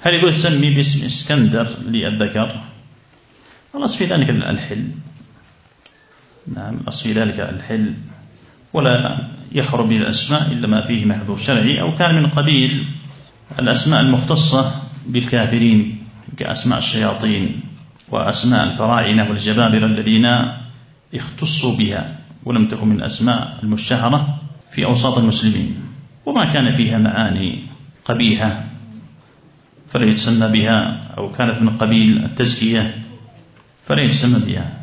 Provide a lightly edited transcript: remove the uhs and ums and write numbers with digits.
هل يقول تسمي باسم اسكندر للذكر؟ الأصل في ذلك الحل. نعم، الأصل في ذلك الحل، ولا يحرم من الأسماء إلا ما فيه محذور شرعي أو كان من قبيل الأسماء المختصة بالكافرين كأسماء الشياطين وأسماء الفراعنة والجبابرة الذين اختصوا بها ولم تكن من الأسماء المشتهرة في أوساط المسلمين، وما كان فيها معاني قبيحة فلا يتسمى بها، أو كانت من قبيل التزكية فلا يتسمى بها.